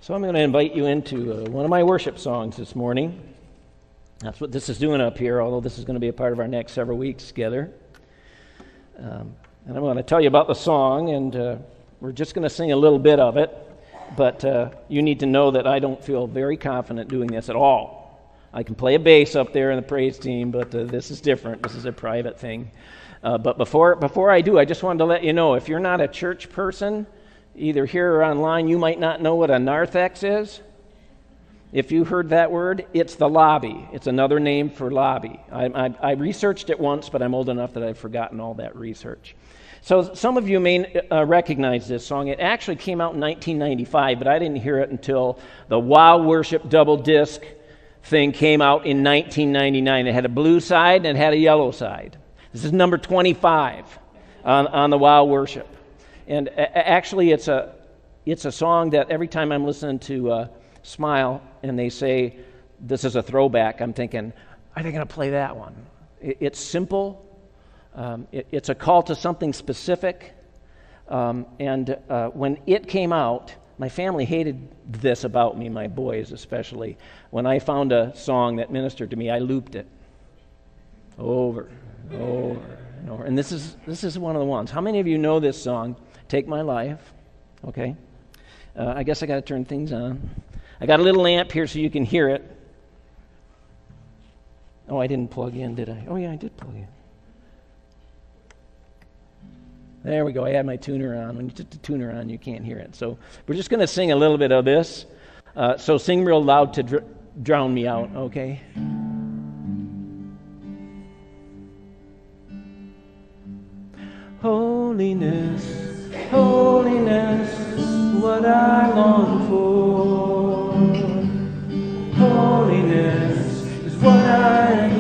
So I'm going to invite you into one of my worship songs this morning. That's what this is doing up here, although this is going to be a part of our next several weeks together. And I'm going to tell you about the song, and we're just going to sing a little bit of it, but you need to know that I don't feel very confident doing this at all. I can play a bass up there in the praise team, but this is different. This is a private thing. But before I do, I just wanted to let you know, if you're not a church person, either here or online, you might not know what a narthex is. If you heard that word, it's the lobby. It's another name for lobby. I researched it once, but I'm old enough that I've forgotten all that research. So some of you may recognize this song. It actually came out in 1995, but I didn't hear it until the Wow Worship double disc thing came out in 1999. It had a blue side and it had a yellow side. This is number 25 on the Wow Worship. And actually, it's a song that every time I'm listening to Smile and they say, this is a throwback, I'm thinking, are they going to play that one? It's simple. It's a call to something specific. And when it came out, my family hated this about me, my boys especially. When I found a song that ministered to me, I looped it over and over. And this is one of the ones. How many of you know this song? Take My Life. Okay. I guess I got to turn things on. I got a little amp here so you can hear it. Oh, I didn't plug in, did I? Oh, yeah, I did plug in. There we go. I had my tuner on. When you put the tuner on, you can't hear it. So we're just going to sing a little bit of this. So sing real loud to drown me out, okay? Holiness. Holiness, what I long for. Holiness is what I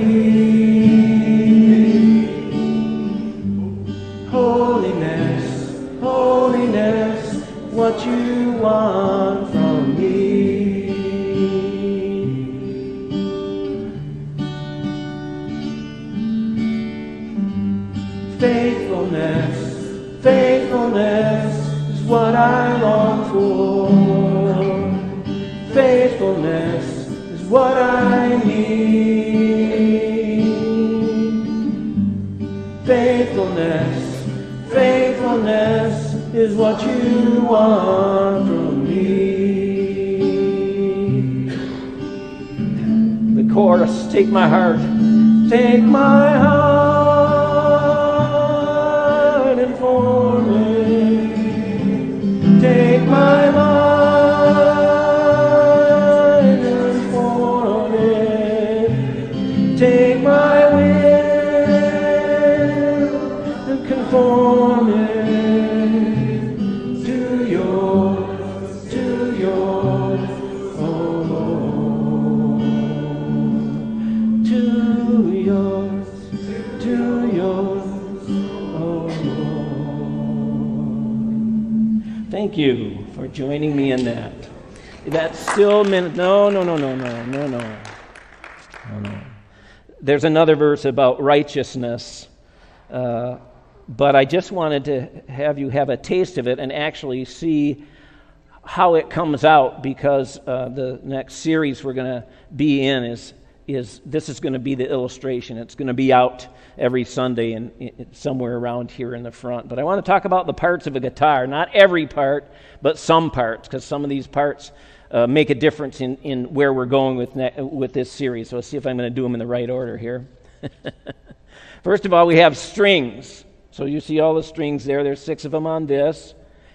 need. Holiness, holiness, what you want from me. Faithfulness, faithfulness is what I long for. Faithfulness is what I need. Faithfulness, faithfulness is what you want from me. The chorus, take my heart, take my heart and form it. Take my mind and form it. Take my will and conform it to yours, oh Lord. To yours, oh Lord. Thank you for joining me in that. That's still no. There's another verse about righteousness, but I just wanted to have you have a taste of it and actually see how it comes out, because the next series we're going to be in is this is going to be the illustration. It's going to be out every Sunday and somewhere around here in the front. But I want to talk about the parts of a guitar, not every part, but some parts, because some of these parts make a difference in where we're going with this series. So let's see if I'm going to do them in the right order here. First of all, we have strings. So you see all the strings there. There's 6 of them on this.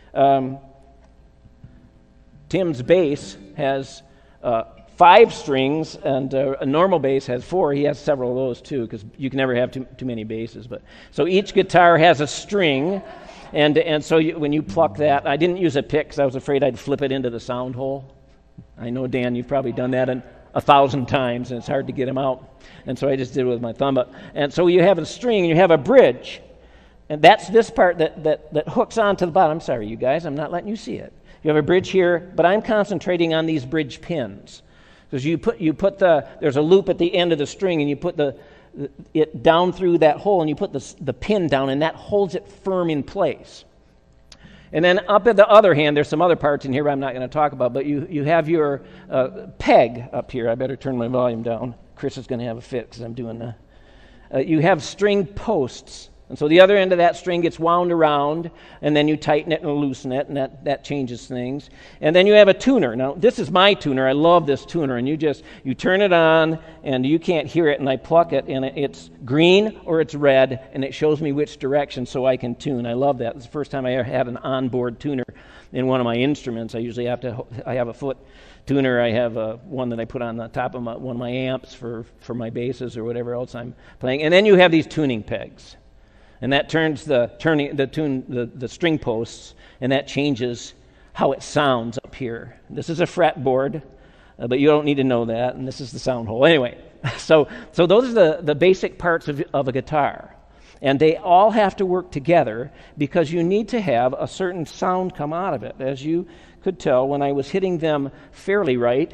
Tim's bass has 5 strings, and a normal bass has 4. He has several of those too, because you can never have too many basses. But so each guitar has a string, and so when you pluck that, I didn't use a pick because I was afraid I'd flip it into the sound hole. I know, Dan, you've probably done that 1,000 times, and it's hard to get them out. And so I just did it with my thumb. And so you have a string, and you have a bridge, and that's this part that hooks onto the bottom. I'm sorry, you guys, I'm not letting you see it. You have a bridge here, but I'm concentrating on these bridge pins. Because there's a loop at the end of the string, and you put it down through that hole, and you put the pin down, and that holds it firm in place. And then up at the other hand, there's some other parts in here I'm not going to talk about, but you have your peg up here. I better turn my volume down. Chris is going to have a fit because I'm doing the... you have string posts. And so the other end of that string gets wound around, and then you tighten it and loosen it, and that changes things. And then you have a tuner. Now, this is my tuner. I love this tuner. And you turn it on, and you can't hear it, and I pluck it, and it's green or it's red, and it shows me which direction so I can tune. I love that. It's the first time I ever had an onboard tuner in one of my instruments. I usually have a foot tuner. I have one that I put on the top of one of my amps for my basses or whatever else I'm playing. And then you have these tuning pegs. And that turns the string posts, and that changes how it sounds up here. This is a fretboard, but you don't need to know that, and this is the sound hole. Anyway, so those are the basic parts of a guitar. And they all have to work together because you need to have a certain sound come out of it. As you could tell, when I was hitting them fairly right,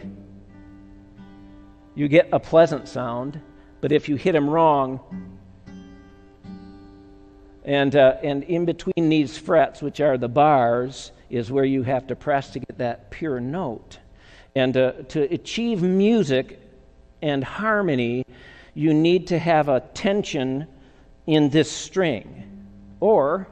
you get a pleasant sound, but if you hit them wrong... And in between these frets, which are the bars, is where you have to press to get that pure note. And to achieve music and harmony, you need to have a tension in this string. Or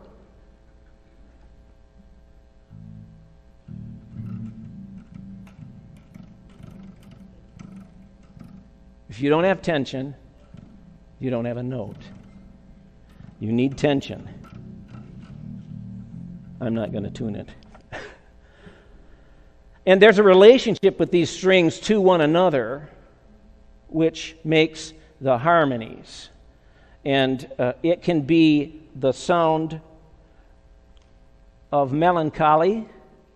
if you don't have tension, you don't have a note. You need tension. I'm not going to tune it. And there's a relationship with these strings to one another which makes the harmonies. And it can be the sound of melancholy.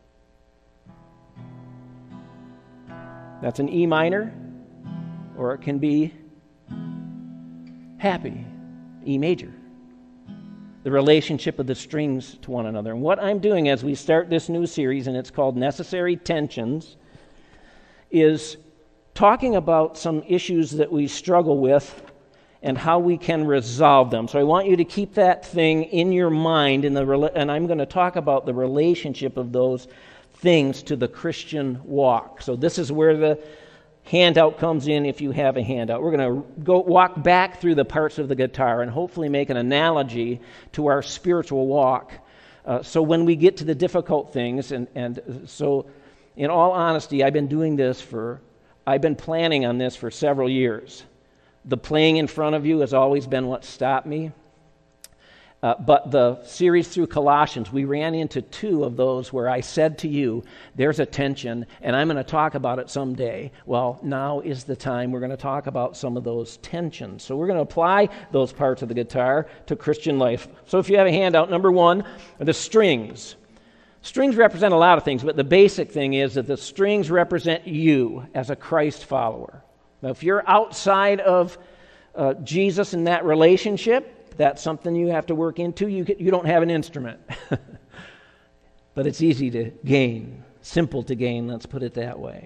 That's an E minor. Or it can be happy, E major. The relationship of the strings to one another. And what I'm doing as we start this new series, and it's called Necessary Tensions, is talking about some issues that we struggle with and how we can resolve them. So I want you to keep that thing in your mind, and I'm going to talk about the relationship of those things to the Christian walk. So this is where the handout comes in if you have a handout. We're going to go walk back through the parts of the guitar and hopefully make an analogy to our spiritual walk. So when we get to the difficult things, and so in all honesty, I've been planning on this for several years. The playing in front of you has always been what stopped me. But the series through Colossians, we ran into two of those where I said to you, there's a tension, and I'm going to talk about it someday. Well, now is the time we're going to talk about some of those tensions. So we're going to apply those parts of the guitar to Christian life. So if you have a handout, number one are the strings. Strings represent a lot of things, but the basic thing is that the strings represent you as a Christ follower. Now, if you're outside of Jesus in that relationship, that's something you have to work into. You don't have an instrument. But it's easy to gain, simple to gain, let's put it that way.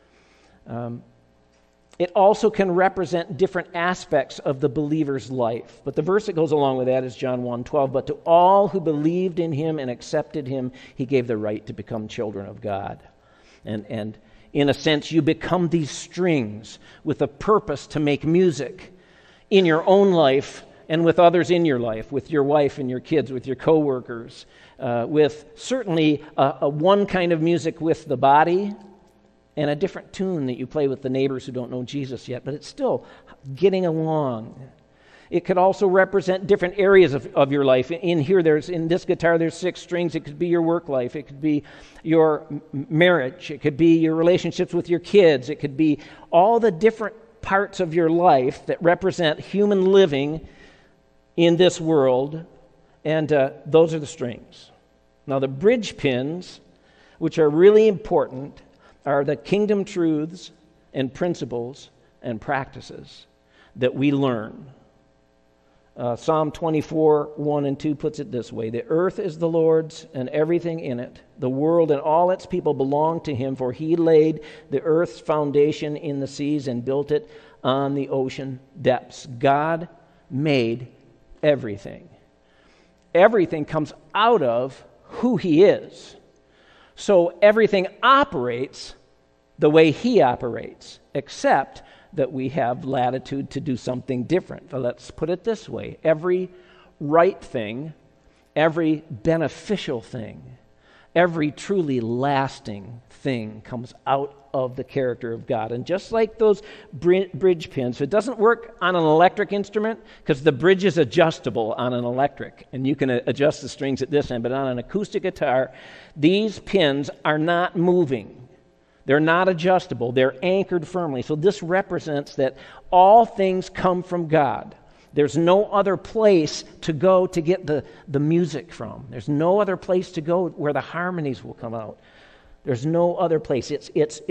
It also can represent different aspects of the believer's life. But the verse that goes along with that is John 1:12. But to all who believed in him and accepted him, he gave the right to become children of God. And in a sense, you become these strings with a purpose to make music in your own life and with others in your life, with your wife and your kids, with your coworkers, with certainly a one kind of music with the body and a different tune that you play with the neighbors who don't know Jesus yet, but it's still getting along. It could also represent different areas of your life. In this guitar, there's 6 strings. It could be your work life. It could be your marriage. It could be your relationships with your kids. It could be all the different parts of your life that represent human living in this world, and those are the strings. Now, the bridge pins, which are really important, are the kingdom truths and principles and practices that we learn. Psalm 24:1-2 puts it this way: the earth is the Lord's and everything in it. The world and all its people belong to him, for he laid the earth's foundation in the seas and built it on the ocean depths. God made everything. Everything comes out of who He is. So everything operates the way He operates, except that we have latitude to do something different. But let's put it this way. Every right thing, every beneficial thing, every truly lasting thing comes out of the character of God. And just like those bridge pins, it doesn't work on an electric instrument because the bridge is adjustable on an electric, and you can adjust the strings at this end. But on an acoustic guitar, these pins are not moving. They're not adjustable. They're anchored firmly. So this represents that all things come from God. There's no other place to go to get the music from. There's no other place to go where the harmonies will come out. There's no other place. It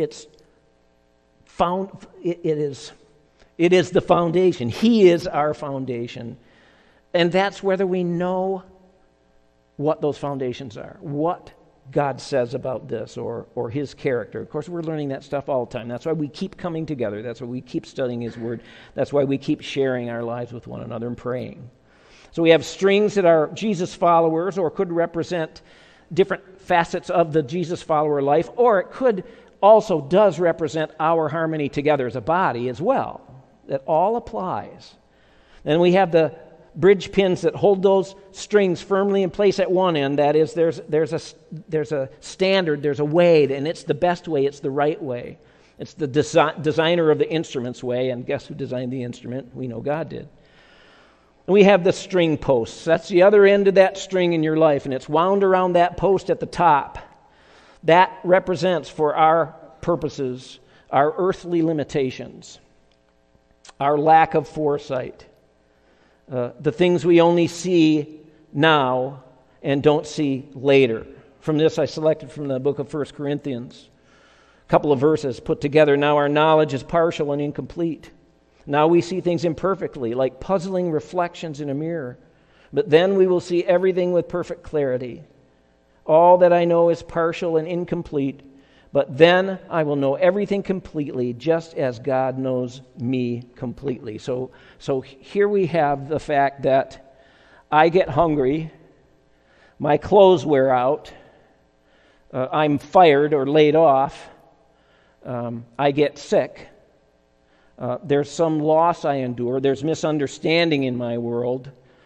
is the foundation. He is our foundation. And that's whether we know what those foundations are, what God says about this or His character. Of course, we're learning that stuff all the time. That's why we keep coming together. That's why we keep studying His Word. That's why we keep sharing our lives with one another and praying. So we have strings that are Jesus followers or could represent different facets of the Jesus follower life, or it could also does represent our harmony together as a body as well. That all applies. Then we have the bridge pins that hold those strings firmly in place at one end. That is, there's a standard, there's a way, and it's the best way, it's the right way. It's the designer of the instrument's way, and guess who designed the instrument? We know God did. And we have the string posts. That's the other end of that string in your life, and it's wound around that post at the top. That represents, for our purposes, our earthly limitations, our lack of foresight, the things we only see now and don't see later. From this, I selected from the book of 1 Corinthians, a couple of verses put together. Now our knowledge is partial and incomplete. Now we see things imperfectly, like puzzling reflections in a mirror. But then we will see everything with perfect clarity. All that I know is partial and incomplete, but then I will know everything completely, just as God knows me completely. So here we have the fact that I get hungry, my clothes wear out, I'm fired or laid off, I get sick. There's some loss I endure. There's misunderstanding in my world.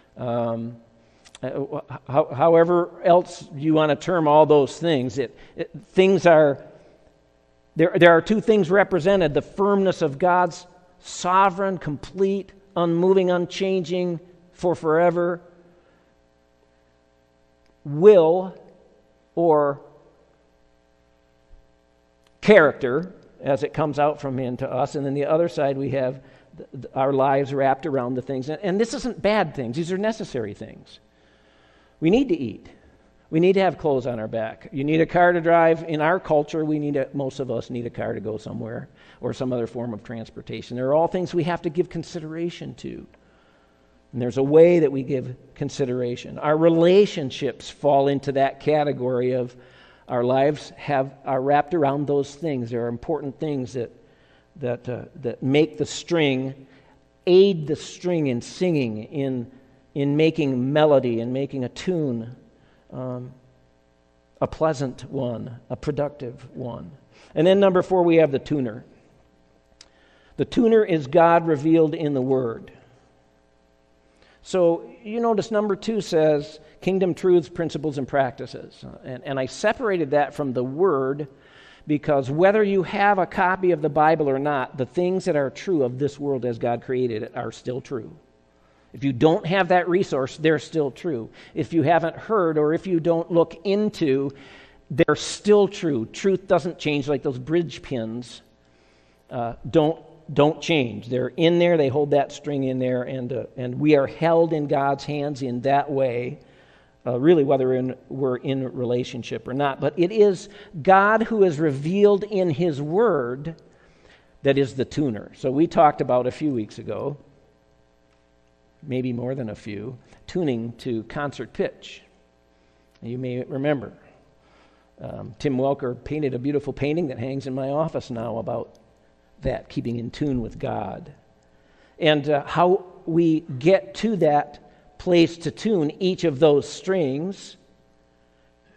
However else you want to term all those things, there are two things represented: the firmness of God's sovereign, complete, unmoving, unchanging, for forever will or character, as it comes out from Him to us. And then the other side, we have our lives wrapped around the things. And this isn't bad things. These are necessary things. We need to eat. We need to have clothes on our back. You need a car to drive. In our culture, most of us need a car to go somewhere or some other form of transportation. They're all things we have to give consideration to. And there's a way that we give consideration. Our relationships fall into that category of our lives are wrapped around those things. There are important things that make the string, aid the string in singing, in making melody and making a tune a pleasant one, a productive one. And then number 4, we have the tuner. The tuner is God revealed in the Word. So you notice number 2 says kingdom truths, principles, and practices. And I separated that from the Word because whether you have a copy of the Bible or not, the things that are true of this world as God created it are still true. If you don't have that resource, they're still true. If you haven't heard or if you don't look into, they're still true. Truth doesn't change, like those bridge pins don't change. They're in there, they hold that string in there, and we are held in God's hands in that way, really whether we're in relationship or not. But it is God who is revealed in His Word that is the tuner. So we talked about a few weeks ago, maybe more than a few, tuning to concert pitch. You may remember. Tim Welker painted a beautiful painting that hangs in my office now about that, keeping in tune with God. And how we get to that place to tune each of those strings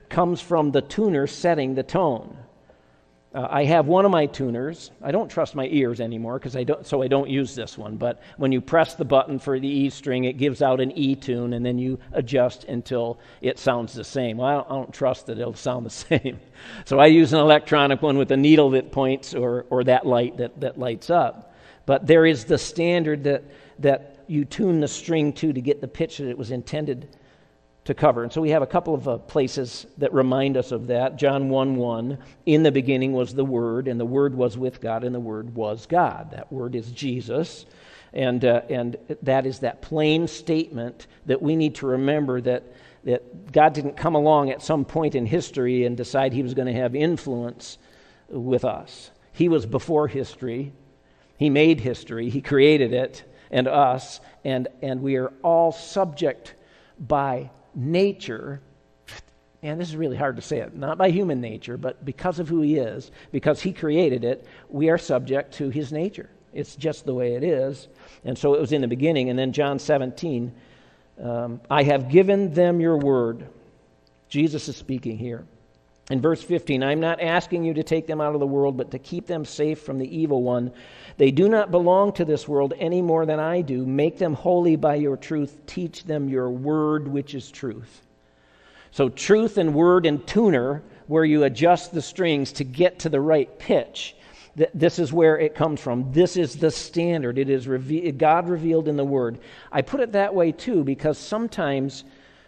comes from the tuner setting the tone. I have one of my tuners. I don't trust my ears anymore so I don't use this one. But when you press the button for the E string, it gives out an E tune, and then you adjust until it sounds the same. Well, I don't trust that it'll sound the same. So I use an electronic one with a needle that points or that light that lights up. But there is the standard that you tune the string to get the pitch that it was intended to cover. And so we have a couple of places that remind us of that. John 1:1, in the beginning was the Word, and the Word was with God, and the Word was God. That Word is Jesus. And that is that plain statement that we need to remember that God didn't come along at some point in history and decide he was going to have influence with us. He was before history. He made history. He created it and us, and we are all subject by nature, and this is really hard to say it, not by human nature, but because of who he is, because he created it, we are subject to his nature. It's just the way it is. And so it was in the beginning. And then John 17, I have given them your word. Jesus is speaking here. In verse 15, I'm not asking you to take them out of the world, but to keep them safe from the evil one. They do not belong to this world any more than I do. Make them holy by your truth. Teach them your word, which is truth. So truth and word and tuner, where you adjust the strings to get to the right pitch. This is where it comes from. This is the standard. It is God revealed in the Word. I put it that way, too, because sometimes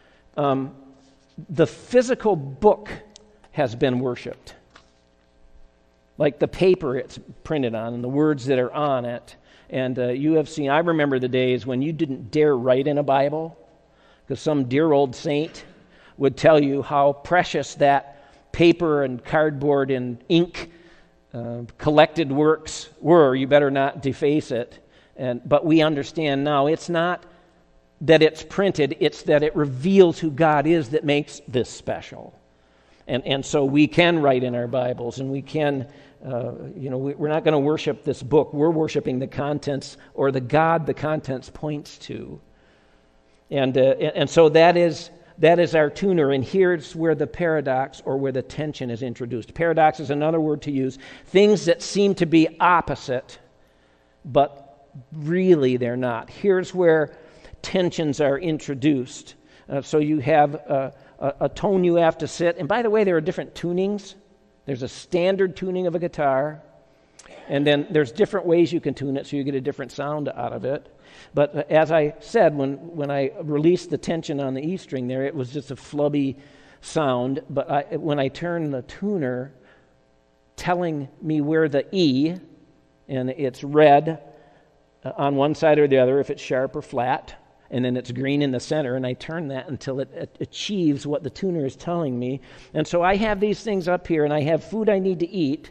the physical book has been worshipped. Like the paper it's printed on and the words that are on it. And you have seen, I remember the days when you didn't dare write in a Bible because some dear old saint would tell you how precious that paper and cardboard and ink collected works were. You better not deface it. But we understand now it's not that it's printed, it's that it reveals who God is that makes this special. And so we can write in our Bibles, and we can, we're not going to worship this book. We're worshiping the contents or the God the contents points to. And so that is our tuner, and here's where the paradox or where the tension is introduced. Paradox is another word to use. Things that seem to be opposite, but really they're not. Here's where tensions are introduced. So you have a tone you have to sit. And by the way, there are different tunings. There's a standard tuning of a guitar, and then there's different ways you can tune it so you get a different sound out of it. But as I said, when I released the tension on the E string there, it was just a flubby sound. But when I turned the tuner, telling me where the E, and it's red on one side or the other if it's sharp or flat, and then it's green in the center, and I turn that until it achieves what the tuner is telling me. And so I have these things up here, and I have food I need to eat,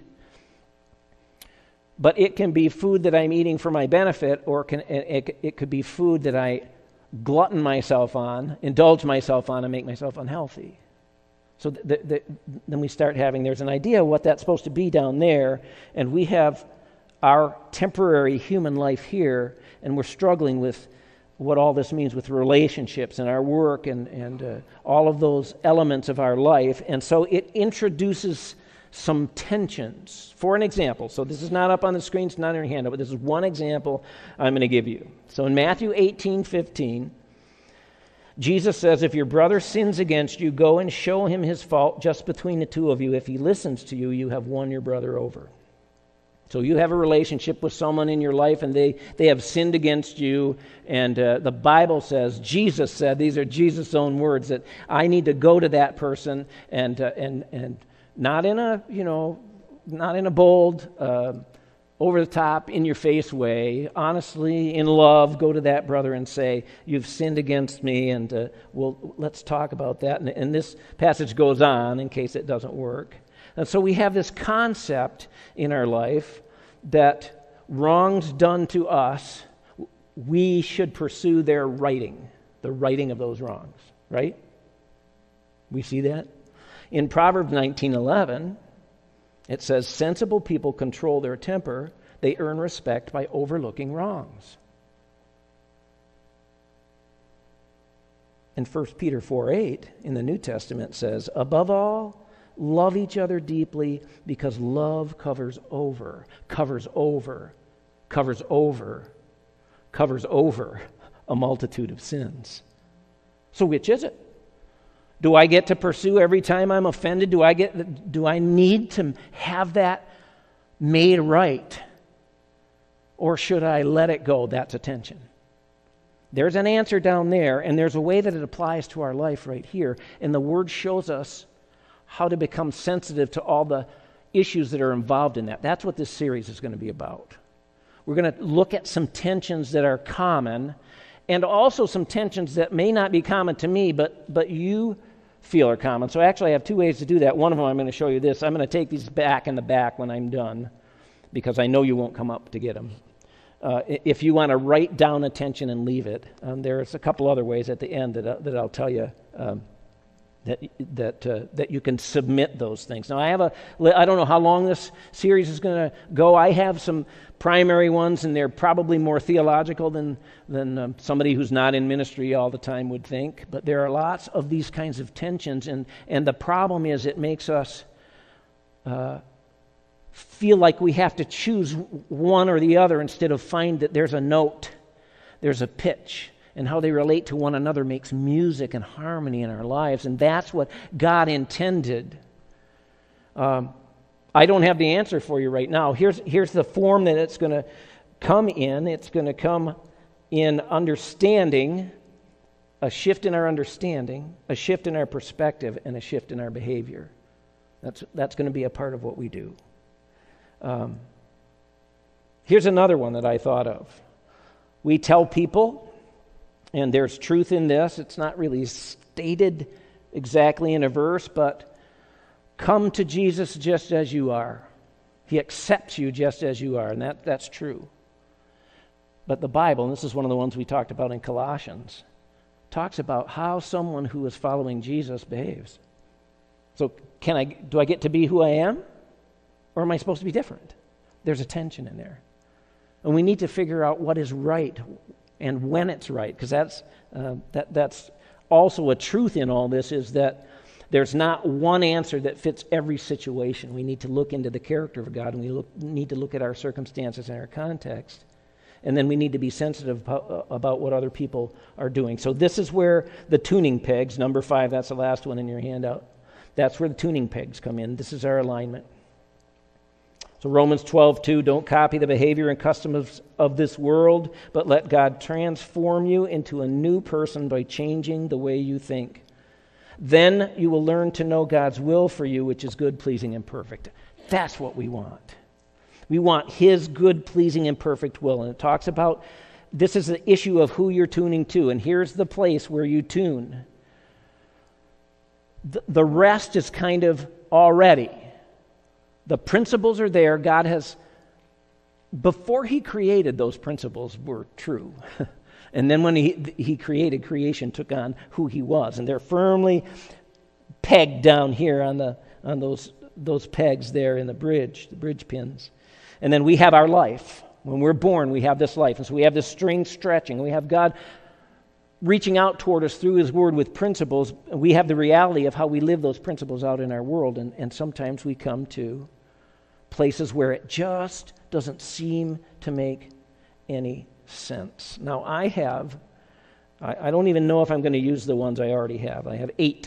but it can be food that I'm eating for my benefit, or it could be food that I glutton myself on, indulge myself on, and make myself unhealthy. So then we start having, there's an idea of what that's supposed to be down there, and we have our temporary human life here, and we're struggling with what all this means with relationships and our work and all of those elements of our life. And so it introduces some tensions. For an example, so this is not up on the screen, it's not in your handout, but this is one example I'm going to give you. So in Matthew 18:15, Jesus says, if your brother sins against you, go and show him his fault just between the two of you. If he listens to you, you have won your brother over. So you have a relationship with someone in your life, and they have sinned against you, and the Bible says, Jesus said, these are Jesus' own words, that I need to go to that person and not in a bold, over the top, in your face way, honestly, in love, go to that brother and say, you've sinned against me, and let's talk about that. And this passage goes on in case it doesn't work. And so we have this concept in our life that wrongs done to us, we should pursue their righting, the righting of those wrongs, right? We see that? In Proverbs 19:11, it says, sensible people control their temper. They earn respect by overlooking wrongs. in 1 Peter 4:8 in the New Testament says, above all, love each other deeply because love covers over a multitude of sins. So which is it? Do I get to pursue every time I'm offended? Do I need to have that made right? Or should I let it go? That's a tension. There's an answer down there, and there's a way that it applies to our life right here. And the Word shows us how to become sensitive to all the issues that are involved in that. That's what this series is going to be about. We're going to look at some tensions that are common, and also some tensions that may not be common to me, but you feel are common. So actually I have two ways to do that. One of them I'm going to show you this. I'm going to take these back in the back when I'm done, because I know you won't come up to get them. If you want to write down a tension and leave it, there's a couple other ways at the end that I'll tell you that you can submit those things. Now I don't know how long this series is going to go. I have some primary ones, and they're probably more theological than somebody who's not in ministry all the time would think. But there are lots of these kinds of tensions, and the problem is it makes us feel like we have to choose one or the other instead of find that there's a note, there's a pitch, and how they relate to one another makes music and harmony in our lives, and that's what God intended. I don't have the answer for you right now. Here's the form that it's going to come in. It's going to come in understanding, a shift in our understanding, a shift in our perspective, and a shift in our behavior. That's going to be a part of what we do. Here's another one that I thought of. We tell people, and there's truth in this, it's not really stated exactly in a verse, but come to Jesus just as you are. He accepts you just as you are, and that's true. But the Bible, and this is one of the ones we talked about in Colossians, talks about how someone who is following Jesus behaves. So do I get to be who I am? Or am I supposed to be different? There's a tension in there. And we need to figure out what is right and when it's right, because that's also a truth in all this, is that there's not one answer that fits every situation. We need to look into the character of God, and we need to look at our circumstances and our context. And then we need to be sensitive about what other people are doing. So this is where the tuning pegs, number 5, that's the last one in your handout. That's where the tuning pegs come in. This is our alignment. So Romans 12:2, don't copy the behavior and customs of this world, but let God transform you into a new person by changing the way you think. Then you will learn to know God's will for you, which is good, pleasing, and perfect. That's what we want. We want His good, pleasing, and perfect will. And it talks about, this is the issue of who you're tuning to, and here's the place where you tune. The rest is kind of already. The principles are there. God has, before He created, those principles were true. And then when he created, creation took on who He was. And they're firmly pegged down here on those pegs there in the bridge pins. And then we have our life. When we're born, we have this life. And so we have this string stretching. We have God reaching out toward us through His Word with principles. We have the reality of how we live those principles out in our world. And sometimes we come to places where it just doesn't seem to make any sense. Now I don't even know if I'm going to use the ones I already have. I have 8,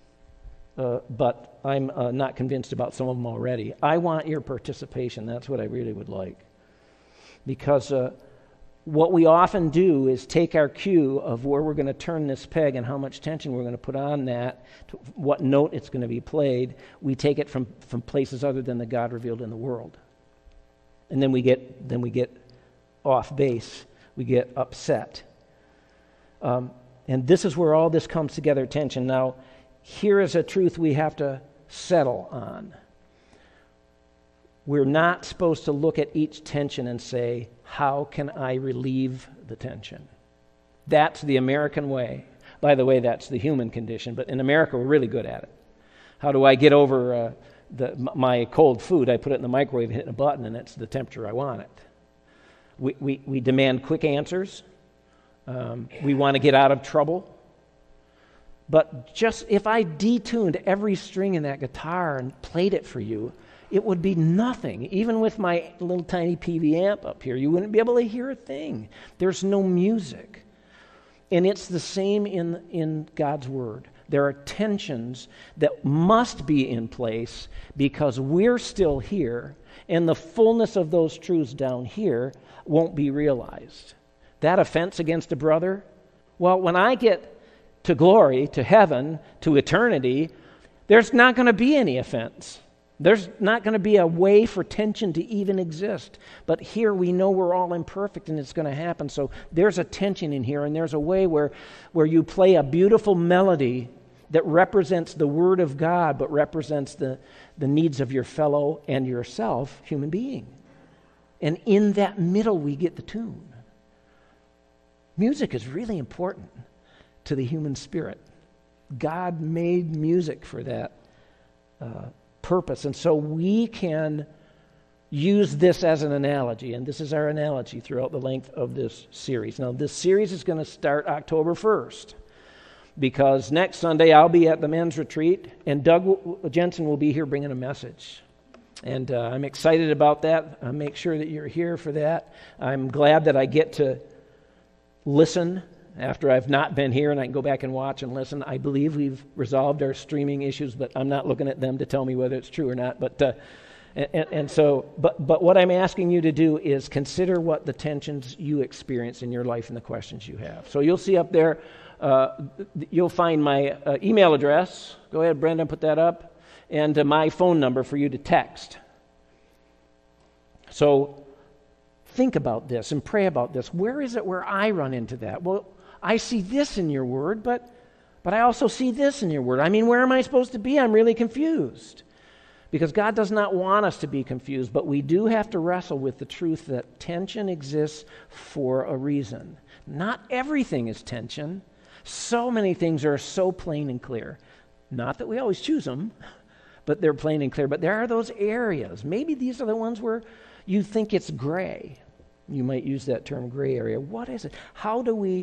but I'm not convinced about some of them already. I want your participation. That's what I really would like. Because what we often do is take our cue of where we're going to turn this peg and how much tension we're going to put on that, to what note it's going to be played. We take it from places other than the God revealed in the world. And then we get off base. We get upset. And this is where all this comes together, tension. Now, here is a truth we have to settle on. We're not supposed to look at each tension and say, how can I relieve the tension? That's the American way. By the way, that's the human condition, but in America we're really good at it. How do I get over my cold food? I put it in the microwave, hit a button, and it's the temperature I want it. We demand quick answers. We want to get out of trouble. But just if I detuned every string in that guitar and played it for you, it would be nothing. Even with my little tiny PV amp up here, you wouldn't be able to hear a thing. There's no music. And it's the same in God's Word. There are tensions that must be in place because we're still here, and the fullness of those truths down here won't be realized. That offense against a brother, well, when I get to glory, to heaven, to eternity, there's not going to be any offense. There's not going to be a way for tension to even exist. But here we know we're all imperfect and it's going to happen. So there's a tension in here, and there's a way where you play a beautiful melody that represents the Word of God, but represents the needs of your fellow and yourself, human being. And in that middle, we get the tune. Music is really important to the human spirit. God made music for that purpose. And so we can use this as an analogy, and this is our analogy throughout the length of this series. Now, this series is going to start October 1st, because next Sunday I'll be at the men's retreat, and Doug Jensen will be here bringing a message. And I'm excited about that. I'll make sure that you're here for that. I'm glad that I get to listen after I've not been here, and I can go back and watch and listen. I believe we've resolved our streaming issues, but I'm not looking at them to tell me whether it's true or not. But what I'm asking you to do is consider what the tensions you experience in your life and the questions you have. So you'll see up there, you'll find my email address. Go ahead, Brendan, put that up. And my phone number for you to text. So think about this and pray about this. Where is it where I run into that? Well, I see this in your Word, but I also see this in your Word. I mean, where am I supposed to be? I'm really confused. Because God does not want us to be confused, but we do have to wrestle with the truth that tension exists for a reason. Not everything is tension. So many things are so plain and clear. Not that we always choose them, but they're plain and clear. But there are those areas. Maybe these are the ones where you think it's gray. You might use that term, gray area. What is it? How do we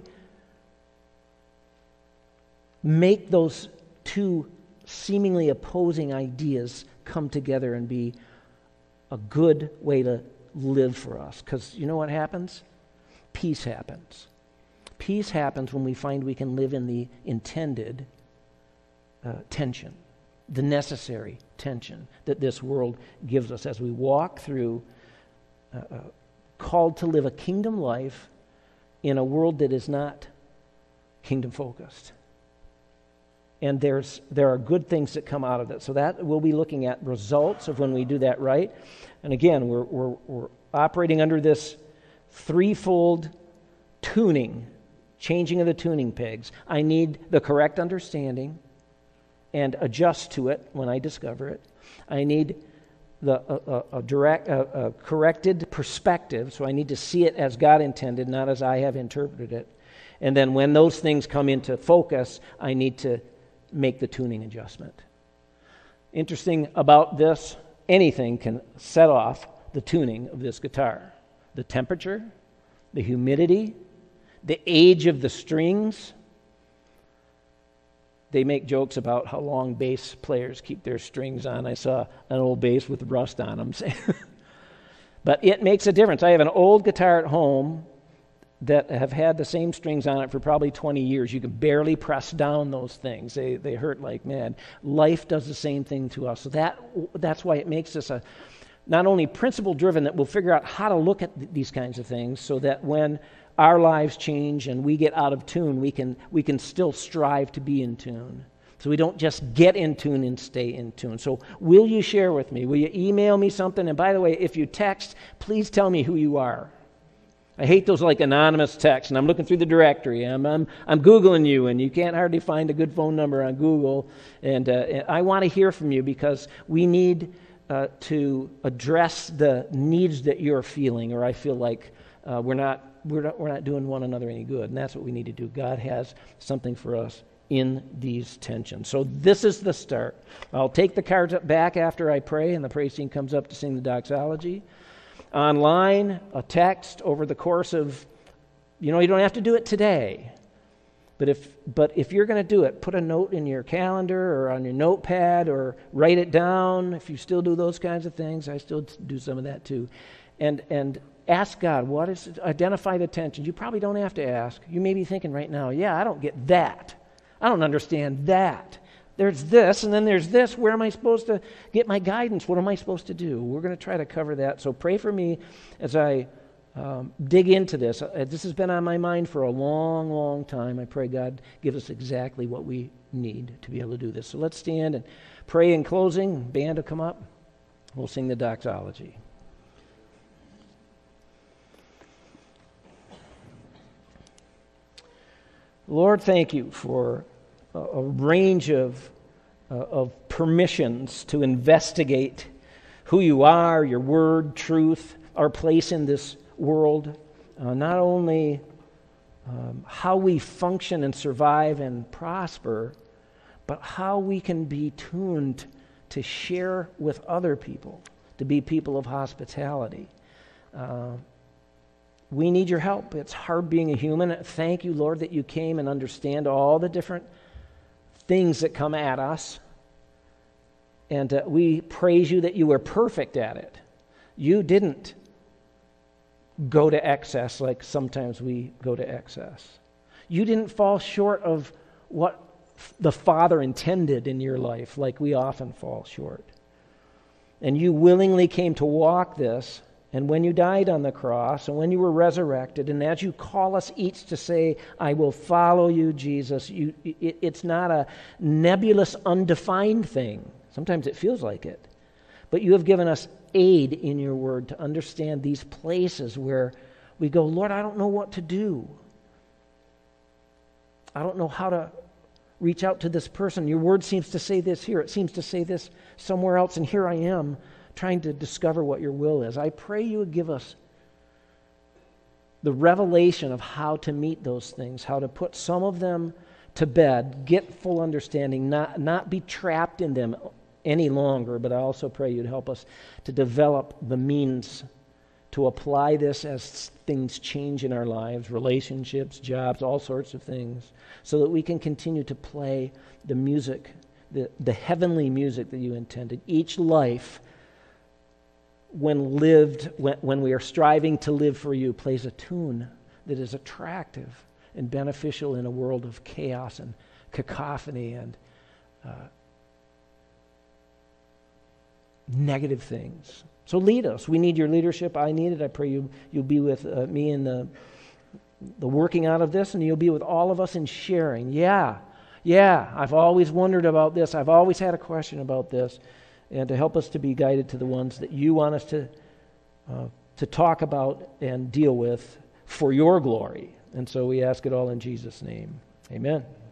make those two seemingly opposing ideas come together and be a good way to live for us? Because you know what happens? Peace happens. Peace happens when we find we can live in the intended tension, the necessary tension that this world gives us as we walk through, called to live a kingdom life in a world that is not kingdom-focused. And there are good things that come out of it. So that we'll be looking at results of when we do that right. And again, we're operating under this threefold tuning, changing of the tuning pegs. I need the correct understanding and adjust to it when I discover it. I need a corrected perspective, so I need to see it as God intended, not as I have interpreted it. And then when those things come into focus, I need to make the tuning adjustment. Interesting about this, anything can set off the tuning of this guitar. The temperature, the humidity, the age of the strings. They make jokes about how long bass players keep their strings on. I saw an old bass with rust on them. But it makes a difference. I have an old guitar at home that have had the same strings on it for probably 20 years. You can barely press down those things. They hurt like mad. Life does the same thing to us. So that's why it makes us not only principle-driven, that we'll figure out how to look at these kinds of things so that when our lives change and we get out of tune, we can still strive to be in tune. So we don't just get in tune and stay in tune. So will you share with me? Will you email me something? And by the way, if you text, please tell me who you are. I hate those like anonymous texts, and I'm looking through the directory. I'm Googling you, and you can't hardly find a good phone number on Google. And I want to hear from you because we need to address the needs that you're feeling, or I feel like we're not doing one another any good, and that's what we need to do. God has something for us in these tensions. So this is the start. I'll take the cards back after I pray, and the praise team comes up to sing the doxology. Online, a text over the course of, you don't have to do it today, But if you're going to do it, put a note in your calendar or on your notepad or write it down. If you still do those kinds of things, I still do some of that too. And ask God, what is it? Identify the tension. You probably don't have to ask. You may be thinking right now, yeah, I don't get that. I don't understand that. There's this, and then there's this. Where am I supposed to get my guidance? What am I supposed to do? We're going to try to cover that. So pray for me as I dig into this. This has been on my mind for a long, long time. I pray God give us exactly what we need to be able to do this. So let's stand and pray in closing. Band will come up. We'll sing the doxology. Lord, thank you for a range of permissions to investigate who you are, your word, truth, our place in this world, not only how we function and survive and prosper, but how we can be tuned to share with other people, to be people of hospitality. We need your help. It's hard being a human. Thank you, Lord, that you came and understand all the different things that come at us. And we praise you that you were perfect at it. You didn't go to excess like sometimes we go to excess. You didn't fall short of what the Father intended in your life like we often fall short. And you willingly came to walk this. And when you died on the cross, and when you were resurrected, and as you call us each to say, I will follow you, Jesus, it's not a nebulous, undefined thing. Sometimes it feels like it. But you have given us aid in your word to understand these places where we go, Lord, I don't know what to do. I don't know how to reach out to this person. Your word seems to say this here. It seems to say this somewhere else, and here I am trying to discover what your will is. I pray you would give us the revelation of how to meet those things, how to put some of them to bed, get full understanding, not be trapped in them any longer, but I also pray you'd help us to develop the means to apply this as things change in our lives, relationships, jobs, all sorts of things, so that we can continue to play the music, the heavenly music that you intended. Each life, when we are striving to live for you, plays a tune that is attractive and beneficial in a world of chaos and cacophony and negative things. So lead us. We need your leadership. I need it. I pray you'll be with me in the working out of this, and you'll be with all of us in sharing. Yeah, I've always wondered about this. I've always had a question about this. And to help us to be guided to the ones that you want us to talk about and deal with for your glory. And so we ask it all in Jesus' name. Amen.